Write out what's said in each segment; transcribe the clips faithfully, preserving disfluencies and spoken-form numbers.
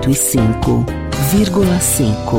cento e cinco vírgula cinco.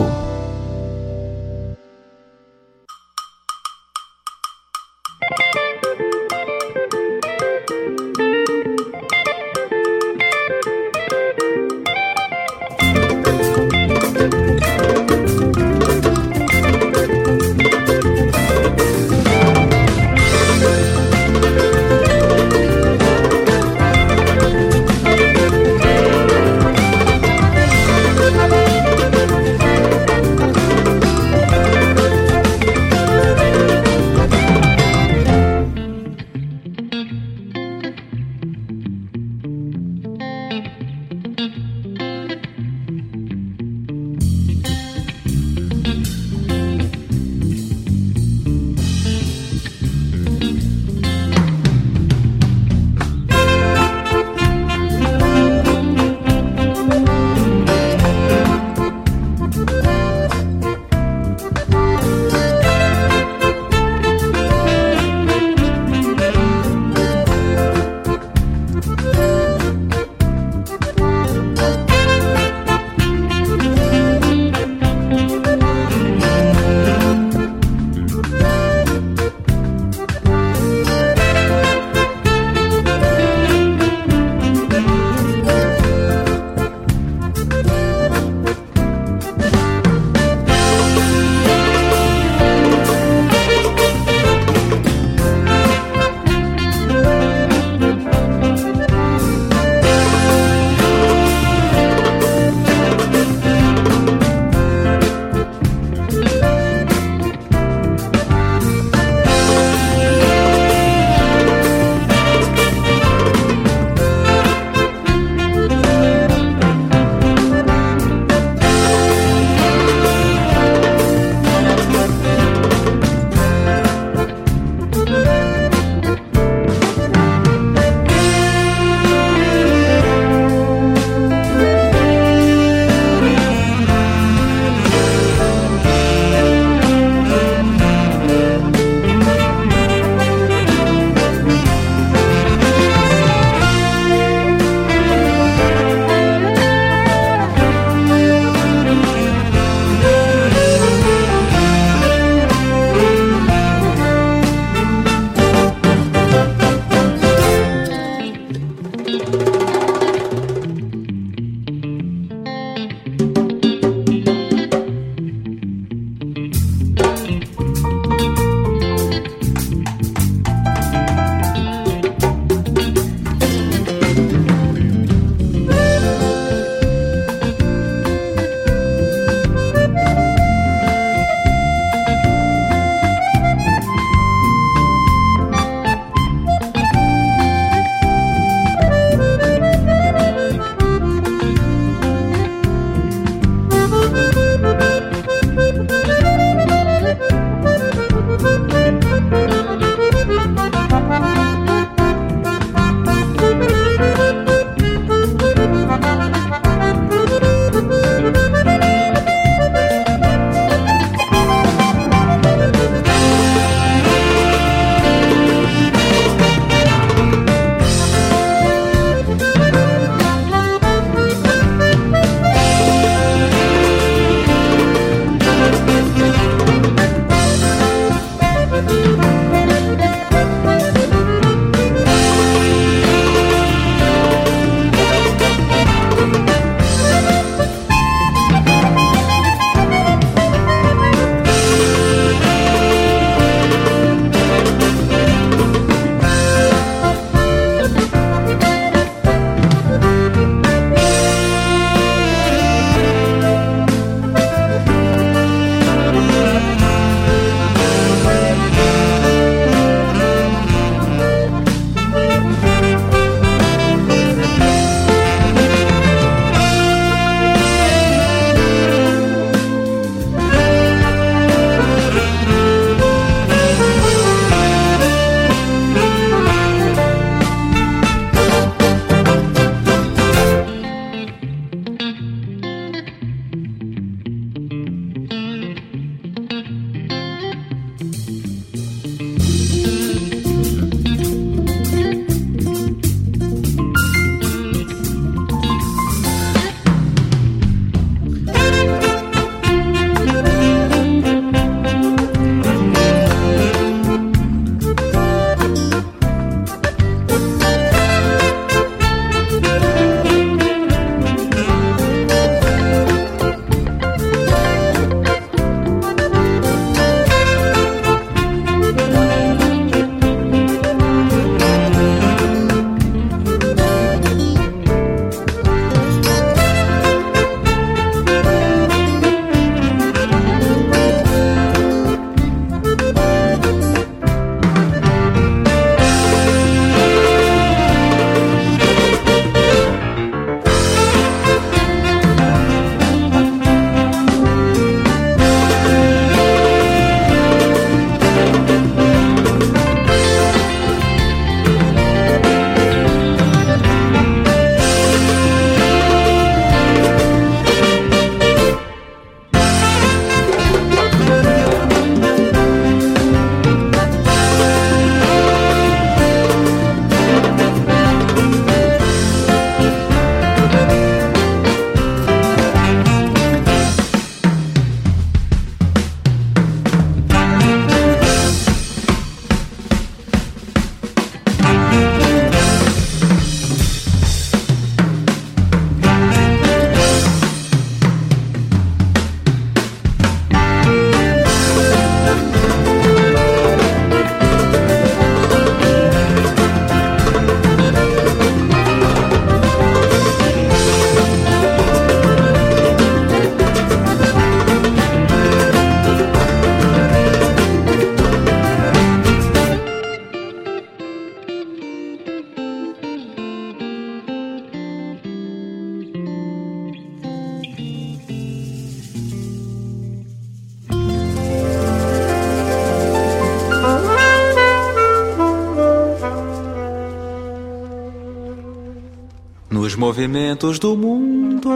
movimentos do mundo,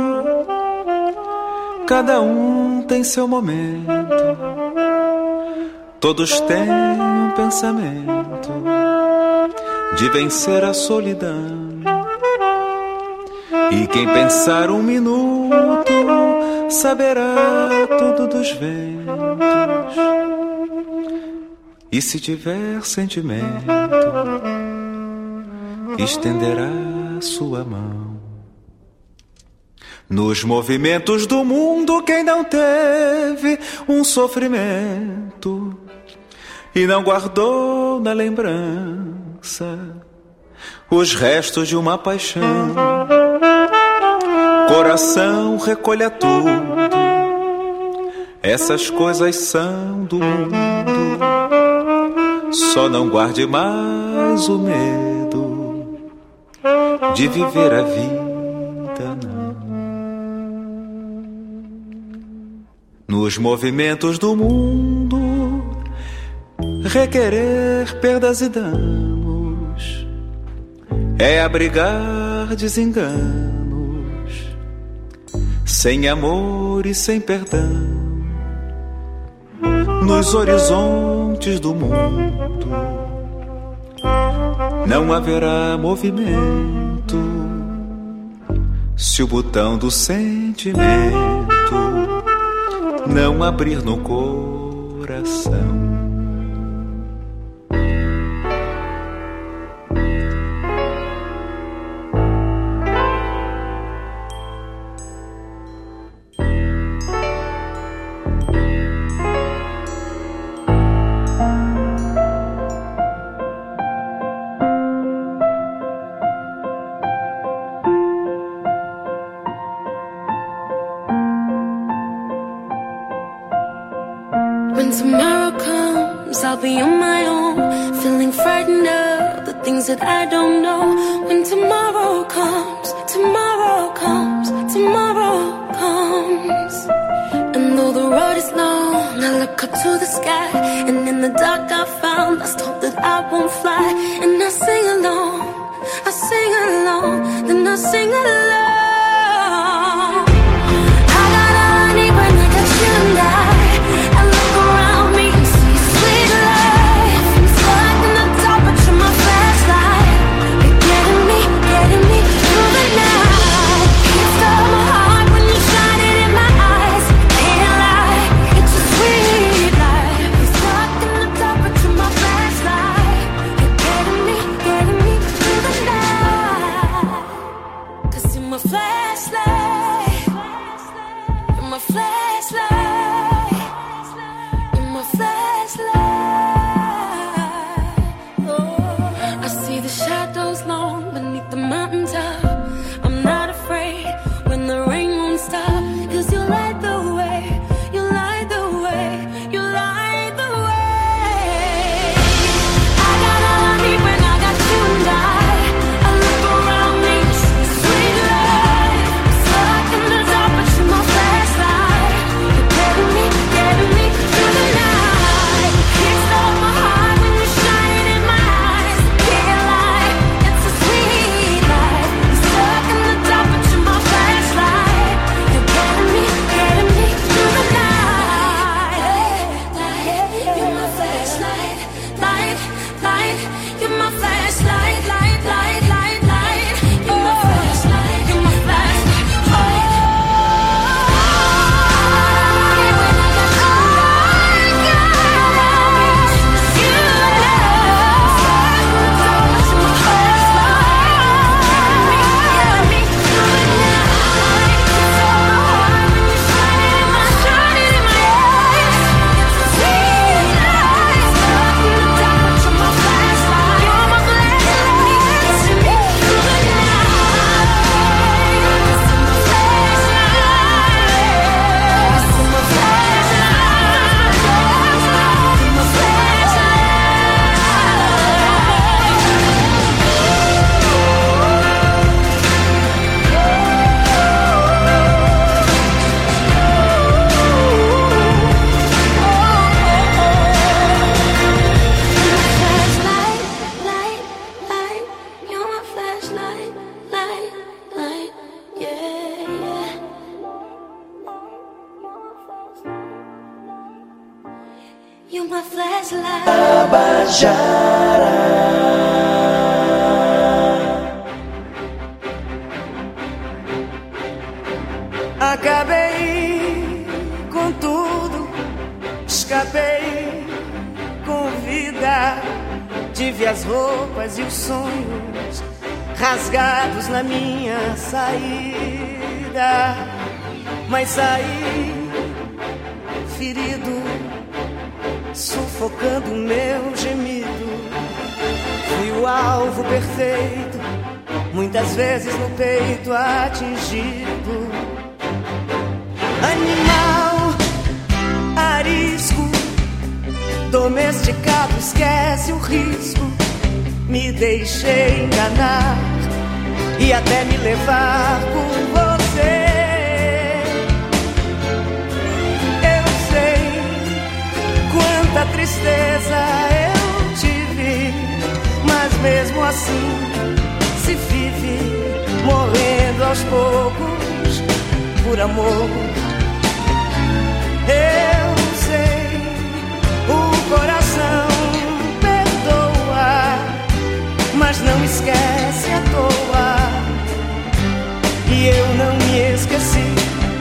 cada um tem seu momento, todos têm um pensamento de vencer a solidão. E quem pensar um minuto saberá tudo dos ventos. E se tiver sentimento, estenderá sua mão. Nos movimentos do mundo, quem não teve um sofrimento e não guardou na lembrança os restos de uma paixão, coração recolha tudo, essas coisas são do mundo. Só não guarde mais o medo de viver a vida, não. Nos movimentos do mundo, requerer perdas e danos é abrigar desenganos, sem amor e sem perdão. Nos horizontes do mundo não haverá movimento se o botão do sentimento não abrir no coração. When tomorrow comes, I'll be on my own, feeling frightened of the things that I don't know. When tomorrow comes, tomorrow comes, tomorrow comes. And though the road is long, I look up to the sky, and in the dark I found lost hope that I won't fly. And I sing along, I sing along, then I sing along. I got all I need when I got you and I. Flashlight yeah, yeah. You're my flashlight. Tabajara. Acabei com tudo, escapei com vida. Tive as roupas e os sonhos rasgados na minha saída, mas saí ferido, sufocando o meu gemido. Fui o alvo perfeito, muitas vezes no peito atingido. Animal arisco, domesticado, esquece o risco. Me deixei enganar e até me levar por você. Eu sei quanta tristeza eu tive, mas mesmo assim se vive morrendo aos poucos por amor. Eu sei, o coração perdoa, mas não esquece à toa. E eu não me esqueci.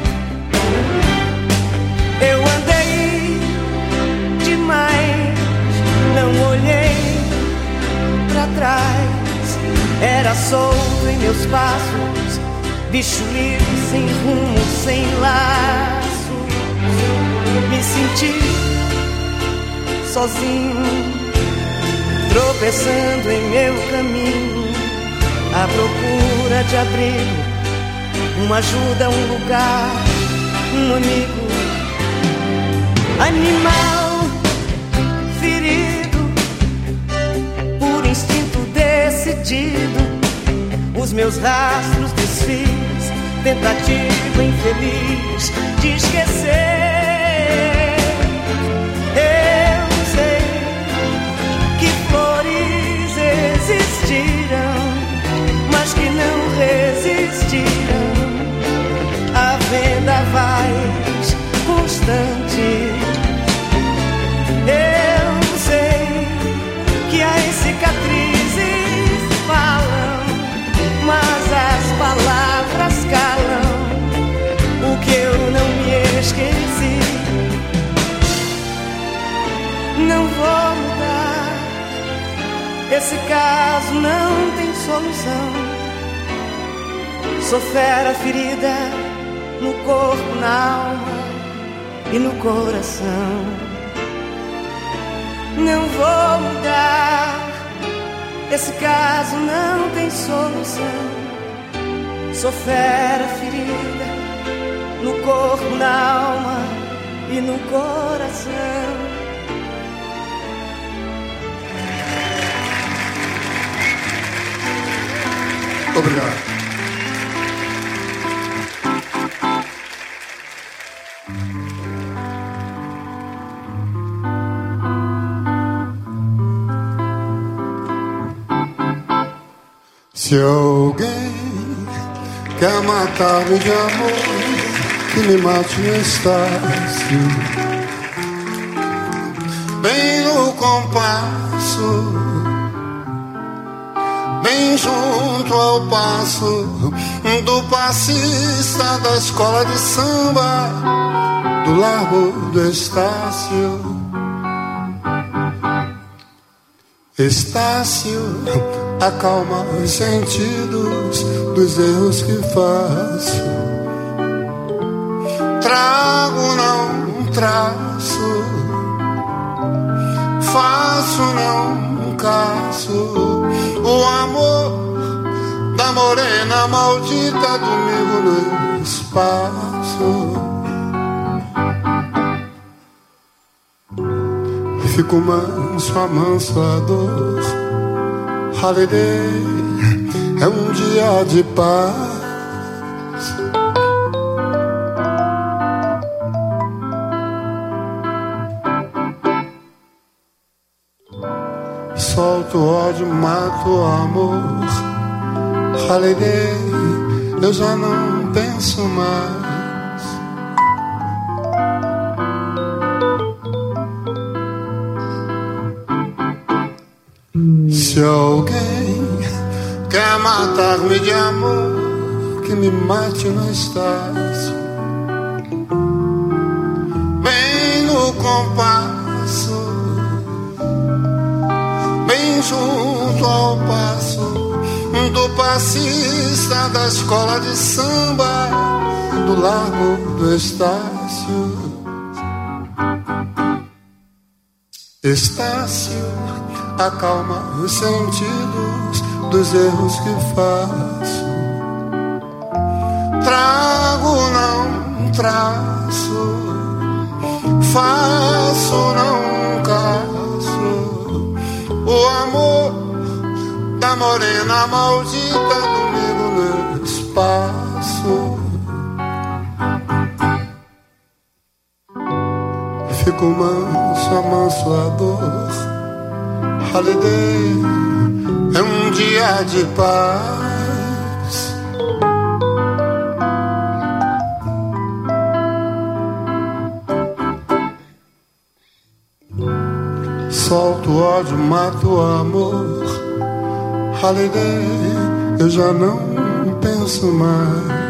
Eu andei demais, não olhei pra trás. Era solto em meus passos, bicho livre, sem rumo, sem laço. Me senti sozinho, tropeçando em meu caminho, à procura de abrigo, uma ajuda, um lugar, um amigo. Animal ferido, por instinto decidido, os meus rastros desfiz, tentativa infeliz de esquecer. Eu sei que flores existiram, mas que não resistiram a vendavais constante. Eu sei que as cicatrizes falam, mas as palavras calam o que eu não me esqueci. Não vou mudar, esse caso não tem solução. Sou fera ferida no corpo, na alma e no coração. Não vou mudar, esse caso não tem solução. Sou fera ferida no corpo, na alma e no coração. Obrigado. Se alguém quer matar-me de amor, que me mate no Estácio, bem no compasso, bem junto ao passo do passista da escola de samba do Largo do Estácio. Estácio, acalma os sentidos dos erros que faço. Trago, não traço, faço, não caço. O amor da morena maldita domingo no espaço. Fico manso, amanso a dor. Holiday é um dia de paz. Solto o ódio, mato o amor. Holiday eu já não penso mais. Se alguém quer matar-me de amor, que me mate no Estácio, bem no compasso, bem junto ao passo do passista da escola de samba do Largo do Estácio. Estácio, acalma os sentidos dos erros que faço. Trago, não traço, faço, não caço. O amor da morena maldita domingo no espaço. Fico manso, amanso a dor. Holiday é um dia de paz. Solto o ódio, mato o amor. Holiday, eu já não penso mais.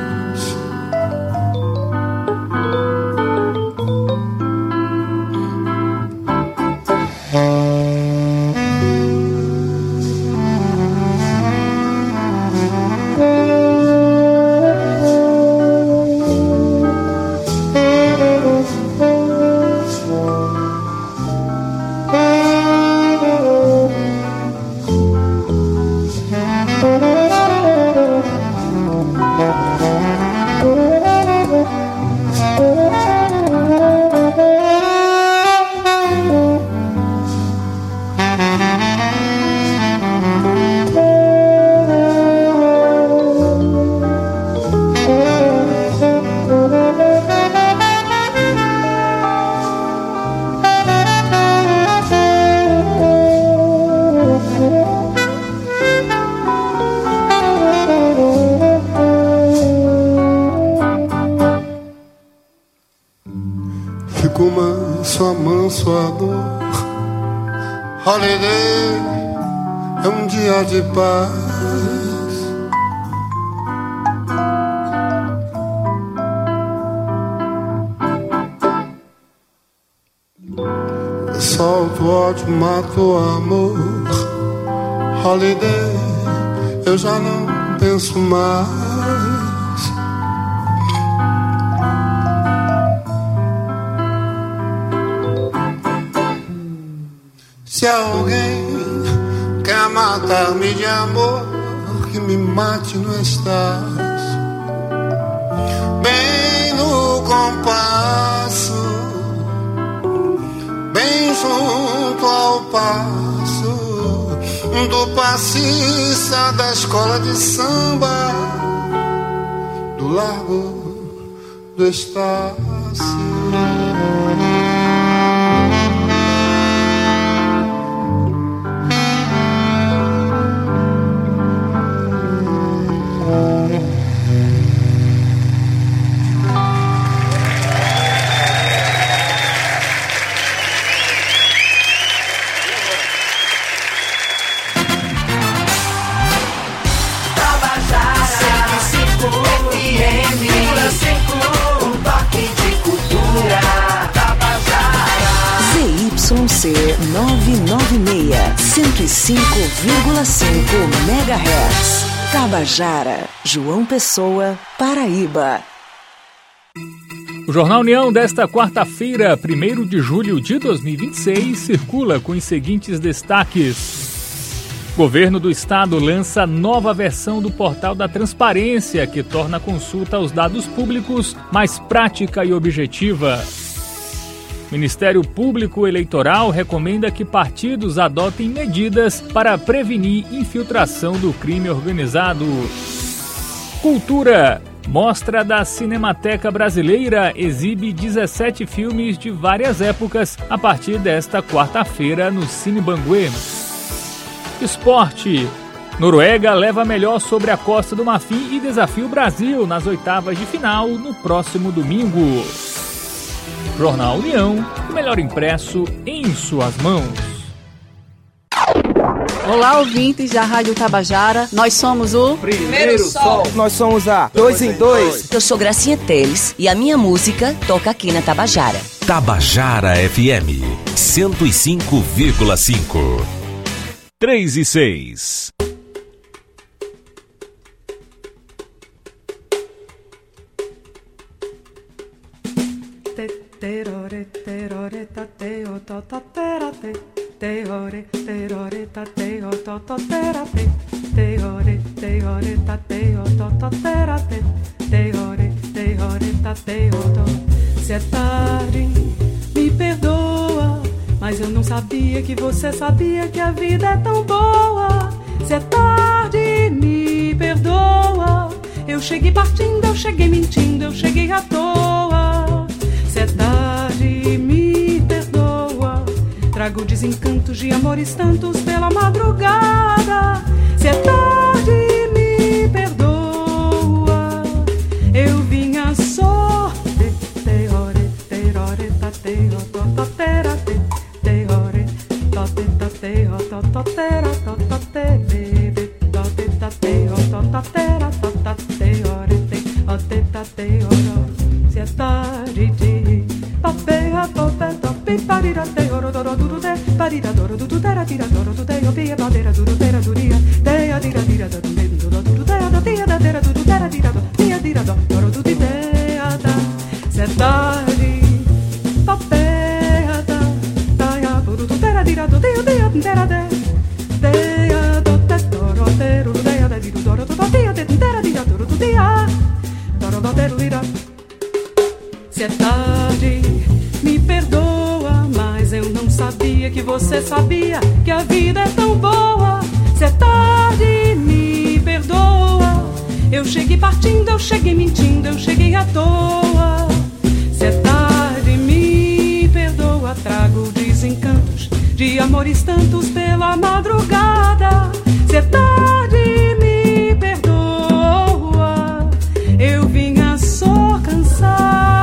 Holiday é um dia de paz. Solto o ódio, mato o amor. Holiday, eu já não penso mais. Se alguém quer matar-me de amor, que me mate no Estácio, bem no compasso, bem junto ao passo do passista da escola de samba do Largo do Estácio. Z Y novecentos e noventa e seis, cento e cinco vírgula cinco megahertz. Tabajara, João Pessoa, Paraíba. O Jornal União desta quarta-feira, primeiro de julho de dois mil e vinte e seis, circula com os seguintes destaques. Governo do Estado lança nova versão do Portal da Transparência, que torna a consulta aos dados públicos mais prática e objetiva. Ministério Público Eleitoral recomenda que partidos adotem medidas para prevenir infiltração do crime organizado. Cultura. Mostra da Cinemateca Brasileira exibe dezessete filmes de várias épocas a partir desta quarta-feira no Cine Banguê. Esporte. Noruega leva a melhor sobre a Costa do Marfim e desafia o Brasil nas oitavas de final no próximo domingo. Jornal União, o melhor impresso em suas mãos. Olá, ouvintes da Rádio Tabajara. Nós somos o Primeiro Sol. Nós somos a Dois em Dois. Eu sou Gracinha Teles e a minha música toca aqui na Tabajara. Tabajara F M cento e cinco vírgula cinco. três e seis. Terore, terore, tateo, tototerate. Teore, teore, tateo, tototerate. Teore, teore, tateo, tototerate. Teore, teore, tateo, to. Se é tarde, me perdoa, mas eu não sabia que você sabia que a vida é tão boa. Se é tarde, me perdoa, eu cheguei partindo, eu cheguei mentindo, eu cheguei à toa. Se é tarde, me perdoa, trago desencantos de amores tantos pela madrugada. Se é tarde, me perdoa, eu vinha só. Teore, teore, tateo, tototera, teore, totetateo, tototera, tototere, totetateo, tototera, totateore, teotetateo. Se é tarde, papea, tope, tope, parira, teoro, doro, durute, parira, doro, durutera, tira, doro, tuteo, pia, madeira, durutera, duria, teia, dira, dira, doro, durutea, da tia, da dera, durutera, dira, do, tia, dira, do, doro, durutea, da. Se é tarde, papea, da, taia, durutera, dira, do, tia, tia, dera, de, teia, do, te, doro, teru, teia, da, diru, doro, do, tia, dera, dira, doro, dutia, doro, do, teru, dira. Se é tarde, me perdoa, mas eu não sabia que você sabia que a vida é tão boa. Se é tarde, me perdoa, eu cheguei partindo, eu cheguei mentindo, eu cheguei à toa. Se é tarde, me perdoa, trago desencantos de amores tantos pela madrugada. Se é tarde, me perdoa, eu vinha só cansado.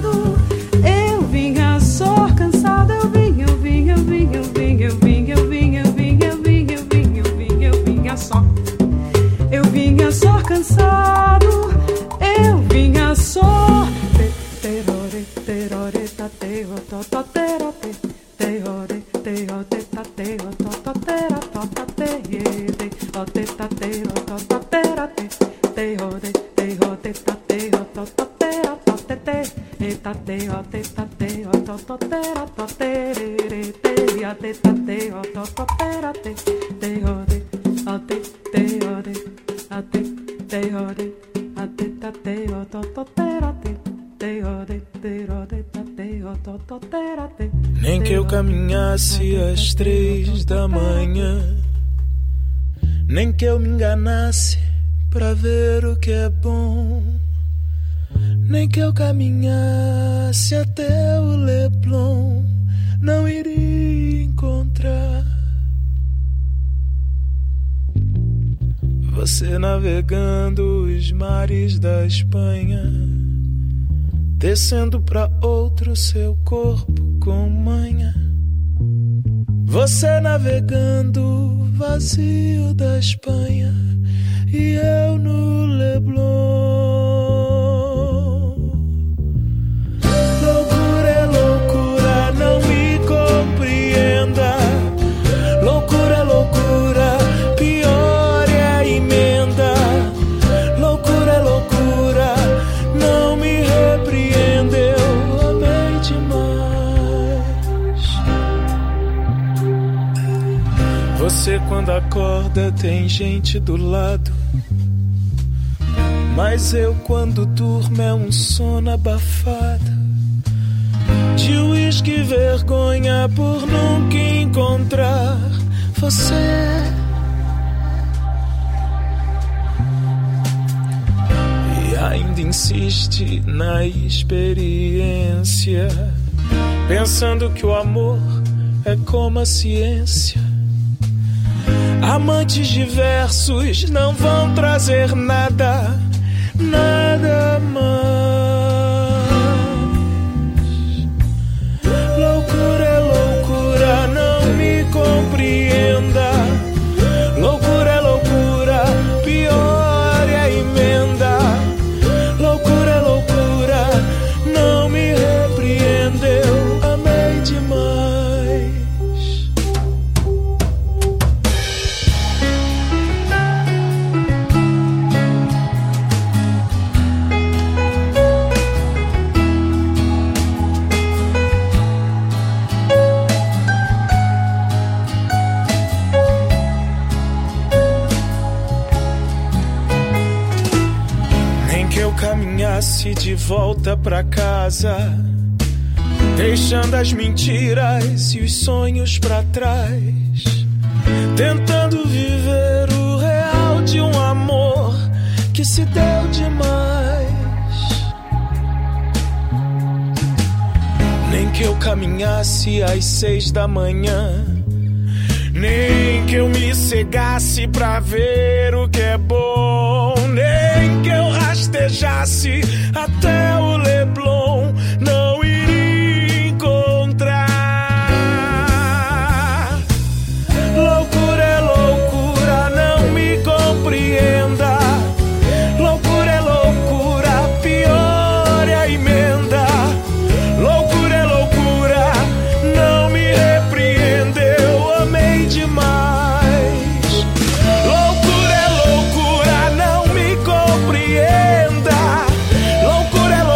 Cansado, eu vinha só. Terore, terore, tateo, tototera, teore, teore, tateo, tototera, totateye, teore, tateo, tototera, teore, teore, tateo, tototera, totete, etateo, tetateo, tototera, totere, teia, tetateo, tototera, teore, ate, teore, ate. Teore, ate, tateo, tototerate. Teore, teore, tateo, tototerate. Nem que eu caminhasse às três da manhã, nem que eu me enganasse pra ver o que é bom, nem que eu caminhasse até o Leblon, não iria encontrar você navegando os mares da Espanha, descendo pra outro seu corpo com manha. Você navegando vazio da Espanha e eu no Leblon. Loucura é loucura, não me compreenda. Loucura é loucura, pior é a emenda. Loucura é loucura, não me repreenda. Eu amei demais. Você quando acorda tem gente do lado, mas eu quando durmo é um sono abafado de uísque, vergonha por nunca encontrar você. E ainda insiste na experiência, pensando que o amor é como a ciência. Amantes diversos não vão trazer nada, nada mais. Loucura é loucura, não me compreenda. Loucura é loucura, pior é a emenda. Loucura é loucura, não me repreendeu. Amei demais. Caminhasse de volta pra casa, deixando as mentiras e os sonhos pra trás, tentando viver o real de um amor que se deu demais. Nem que eu caminhasse às seis da manhã, nem que eu me cegasse pra ver o que é bom, nem que eu rastejasse até o Leblon, não iria encontrar. Loucura é loucura, não me compreenda. Loucura é loucura, pior é a emenda. Loucura é loucura, não me repreendeu. Amei demais. Loucura é loucura, não me compreenda. Loucura é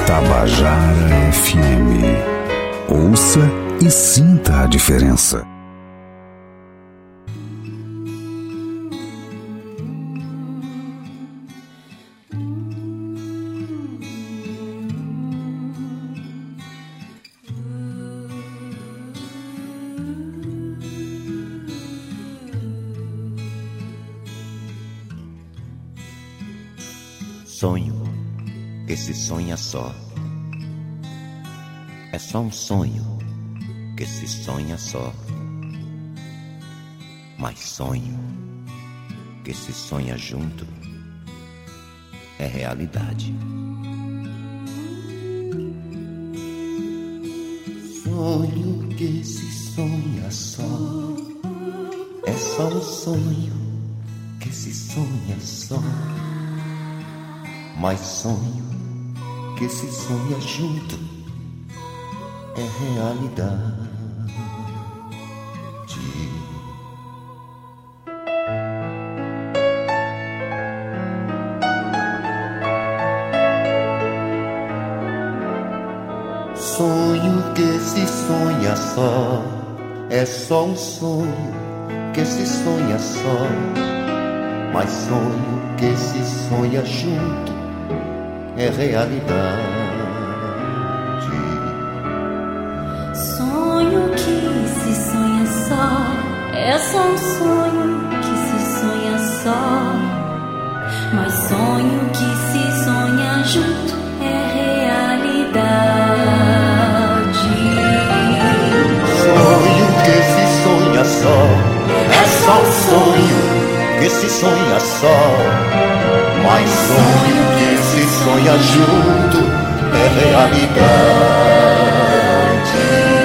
Tabajara F M. Ouça e sinta a diferença. Sonho que se sonha só. É só um sonho que se sonha só. Mas sonho que se sonha junto é realidade. Sonho que se sonha só. É só um sonho que se sonha só. Mas sonho que se sonha junto é realidade. Sonho que se sonha só. É só um sonho que se sonha só. Mas sonho que se sonha junto é realidade. Sonho que se sonha só. É só um sonho que se sonha só. Mas sonho que se sonha junto é realidade. Sonho que se sonha só. É só um sonho que se sonha só. Mas sonho que se sonha junto é realidade.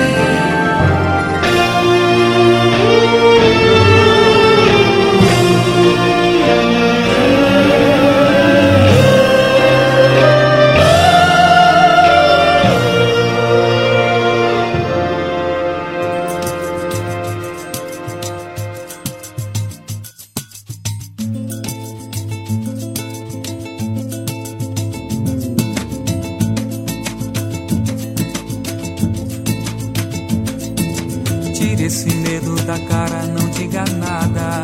Esse medo da cara, não diga nada.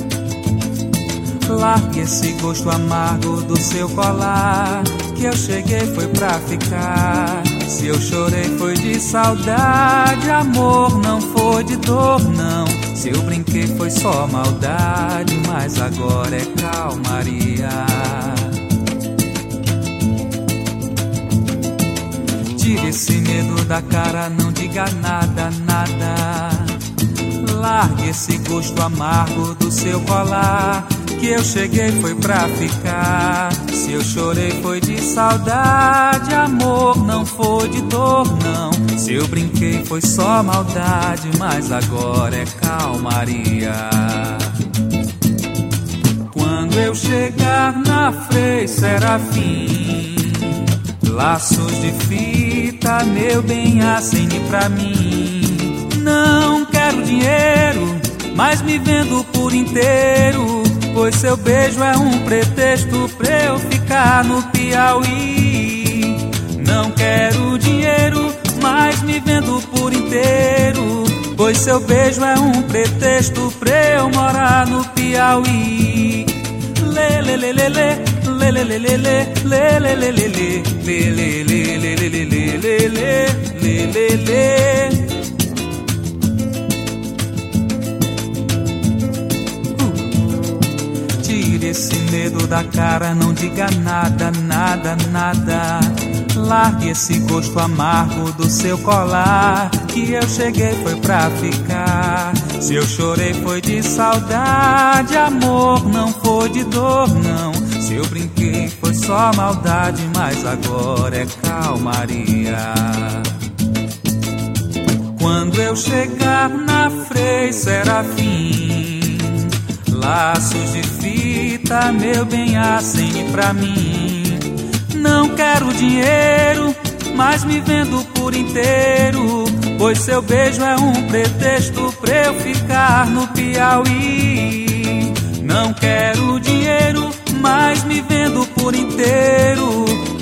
Largue esse gosto amargo do seu colar. Que eu cheguei foi pra ficar. Se eu chorei foi de saudade. Amor não foi de dor, não. Se eu brinquei foi só maldade. Mas agora é calmaria. Tire esse medo da cara, não diga nada, nada. Largue esse gosto amargo do seu colar. Que eu cheguei foi pra ficar. Se eu chorei foi de saudade. Amor não foi de dor, não. Se eu brinquei foi só maldade. Mas agora é calmaria. Quando eu chegar na Frei Serafim, laços de fita, meu bem, acene pra mim. Não quero dinheiro, mas me vendo por inteiro. Pois seu beijo é um pretexto pra eu ficar no Piauí. Não quero dinheiro, mas me vendo por inteiro. Pois seu beijo é um pretexto pra eu morar no Piauí. Lê, lê, lê, lê, lê. Lê, lê, lê, lê, lê, lê, lê, lê, lê, lê, lê, lê, lê, lê, lê, lê, lê, lê, lê, lê. Tire esse medo da cara, não diga nada, nada, nada. Largue esse gosto amargo do seu colar. Que eu cheguei foi pra ficar. Se eu chorei foi de saudade. Amor não foi de dor, não. Se eu brinquei foi só maldade. Mas agora é calmaria. Quando eu chegar na Frei Serafim, laços de fita, meu bem, acene pra mim. Não quero dinheiro, mas me vendo por inteiro. Pois seu beijo é um pretexto pra eu ficar no Piauí. Não quero dinheiro, mas me vendo por inteiro.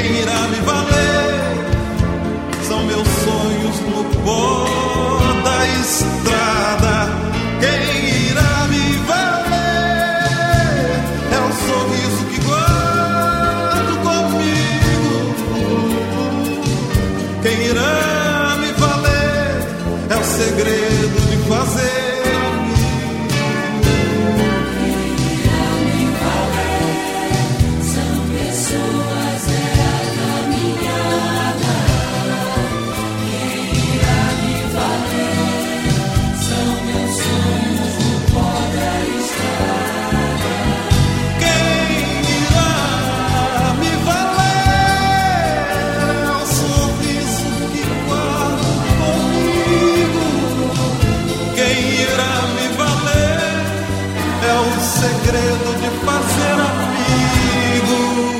Quem irá me valer? São meus sonhos no pó da estrada. Quem irá me valer? É o sorriso que guardo comigo. Quem irá me valer? É o segredo de fazer. Segredo de fazer amigo.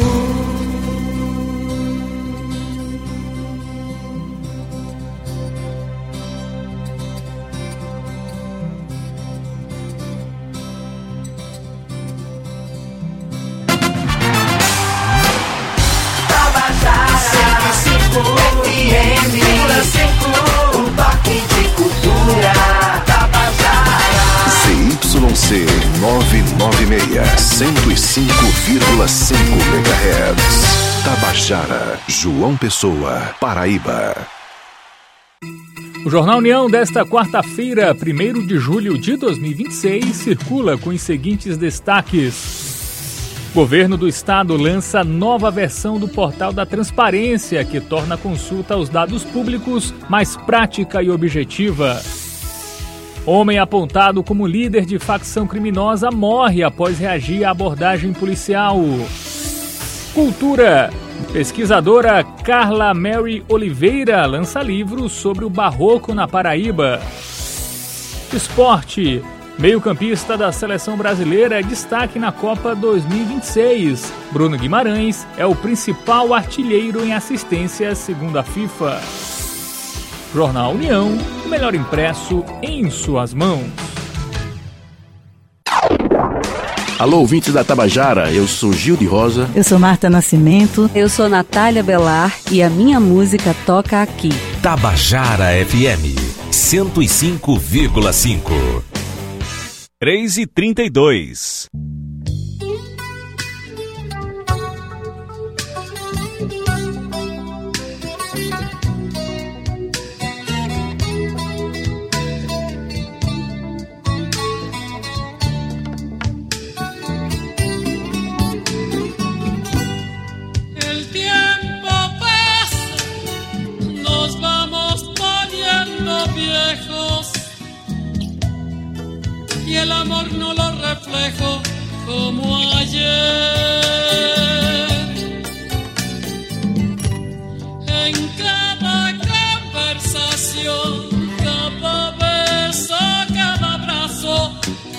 Tabajara cento e cinco F M, um toque de cultura. Z Y C novecentos e noventa e seis, cento e cinco vírgula cinco megahertz. Tabajara, João Pessoa, Paraíba. O Jornal União desta quarta-feira, primeiro de julho de dois mil e vinte e seis, circula com os seguintes destaques. Governo do Estado lança nova versão do Portal da Transparência, que torna a consulta aos dados públicos mais prática e objetiva. Homem apontado como líder de facção criminosa morre após reagir à abordagem policial. Cultura. Pesquisadora Carla Mary Oliveira lança livro sobre o barroco na Paraíba. Esporte. Meio-campista da seleção brasileira é destaque na Copa dois mil e vinte e seis. Bruno Guimarães é o principal artilheiro em assistências segundo a FIFA. Jornal União, o melhor impresso em suas mãos. Alô, ouvintes da Tabajara, eu sou Gil de Rosa. Eu sou Marta Nascimento. Eu sou Natália Belar e a minha música toca aqui. Tabajara F M, cento e cinco vírgula cinco. três e trinta e dois. Y el amor no lo reflejo como ayer. En cada conversación, cada beso, cada abrazo,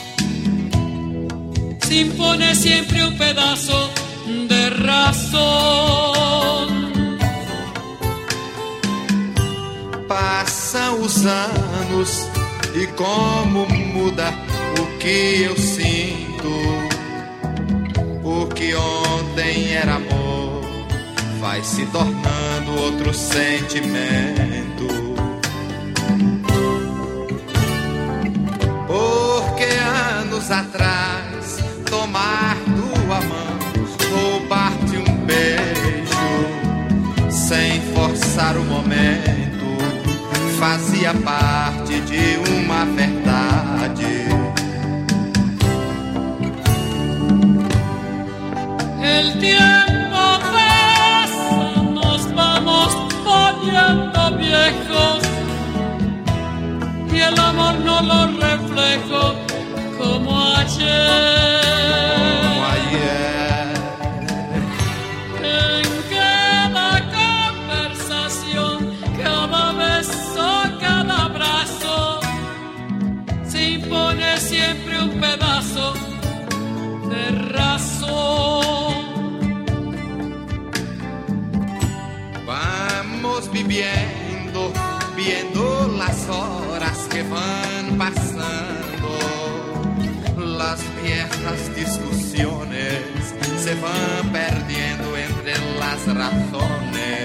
se impone siempre un pedazo de razón. Passam os anos e como muda o que eu sinto. O que ontem era amor vai se tornando outro sentimento. Porque anos atrás tomar tua mão, roubar-te um beijo sem forçar o momento fazia parte de uma verdade. El tiempo pasa, nos vamos poniendo viejos y el amor no lo reflejo como ayer. Como ayer. En cada conversación, cada beso, cada abrazo, se impone siempre un pedazo de razón. Vamos viviendo, viendo las horas que van pasando. Las viejas discusiones se van perdiendo entre las razones.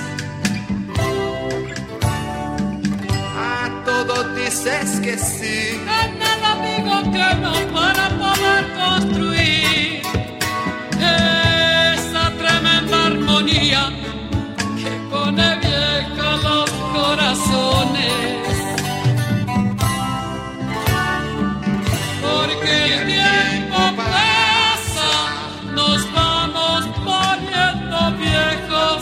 A todo dices que sí. En el amigo que no para poder construir esa tremenda armonía que pone vieja los corazones. Porque el tiempo pasa, nos vamos poniendo viejos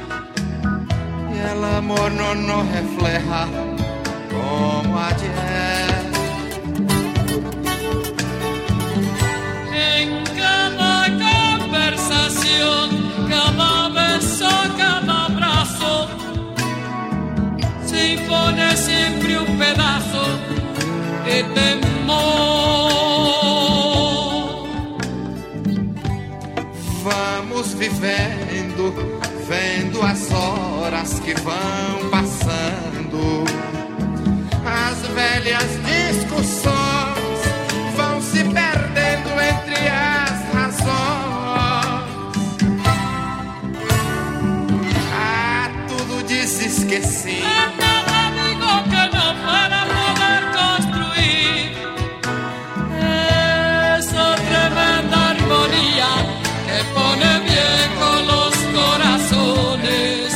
y el amor no nos refleja como ayer. En cada conversación, cada beso, cada abrazo, se impone siempre un pedazo de temor. Vamos vivendo, vendo as horas que vão passando. As velhas discussões vão se perdendo entre as razões. Ah, tudo dizes que sim. Amigo que no para poder construir esa tremenda armonía que pone viejo los corazones.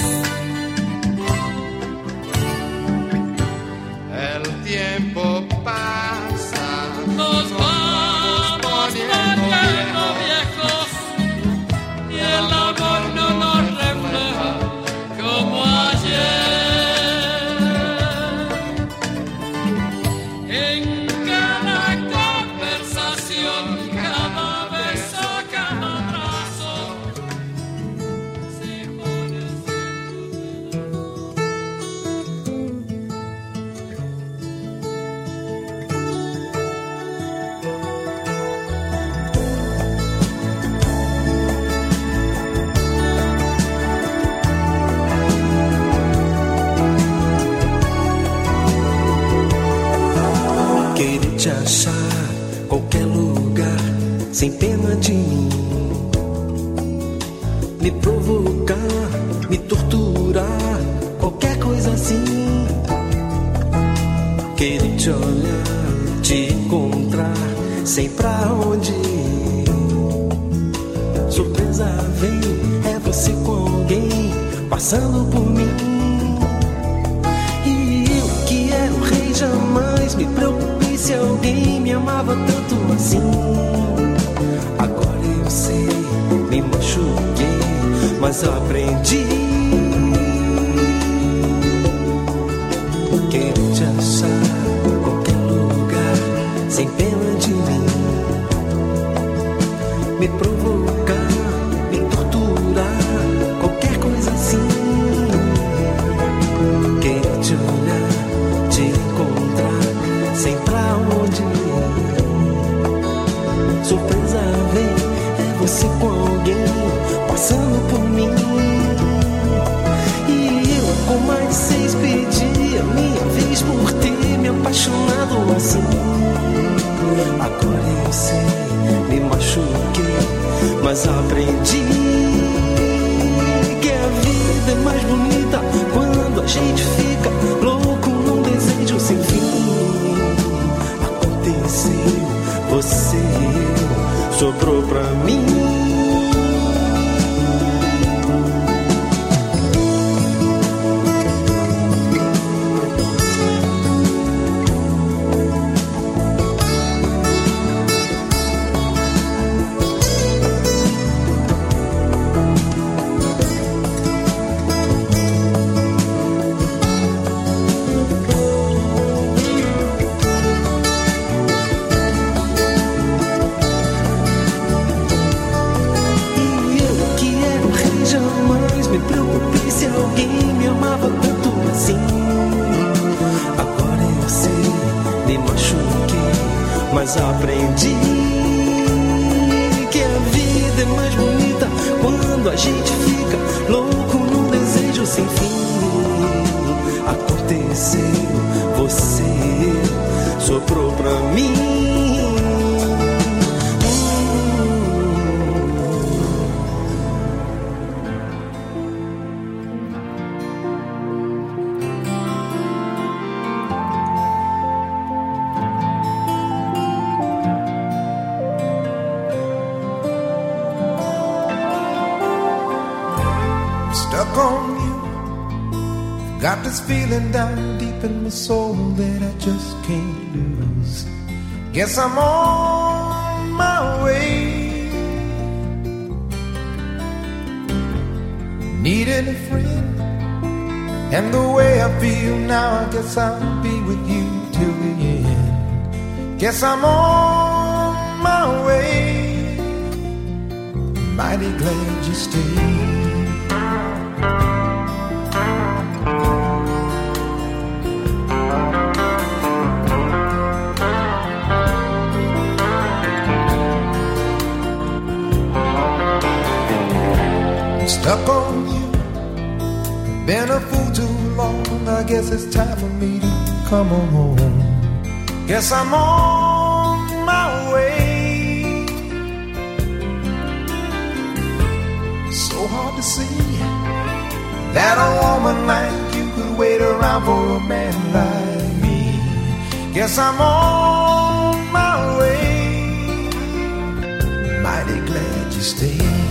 El tiempo pasa, nos vamos poniendo viejos y el amor no nos refleja como ayer. En cada conversación, cada beso, cada abrazo, se pone querer te achar qualquer lugar sem pena de mim, me provocar, me torturar, qualquer coisa assim. Querer te olhar, te encontrar, sem pra onde ir. Surpresa vem, é você com alguém passando por mim. E eu que era o rei jamais me preocupei se alguém me amava tanto assim. Agora eu sei, me machuquei, mas eu aprendi. Quero te achar em qualquer lugar, sem pena de mim, me provocar, me torturar, qualquer coisa assim. Quero te olhar, te encontrar, sem pra onde ir. Surpresa vem, é você com alguém passando por mim. E eu com mais de seis pedi a minha vez por ter me apaixonado assim. Agora eu sei, me machuquei, mas aprendi que a vida é mais bonita quando a gente fica louco num desejo sem fim. Aconteceu, você e eu, sobrou pra mim. Mas aprendi que a vida é mais bonita quando a gente fica louco num desejo sem fim. Aconteceu, você soprou pra mim. Stuck on you. Got this feeling down deep in my soul that I just can't lose. Guess I'm on my way. Needing a friend, and the way I feel now, I guess I'll be with you till the end. Guess I'm on my way. Mighty glad you stayed. Stuck on you, been a fool too long. I guess it's time for me to come on home. Guess I'm on my way. So hard to see that a woman like you could wait around for a man like me. Guess I'm on my way. Mighty glad you stayed.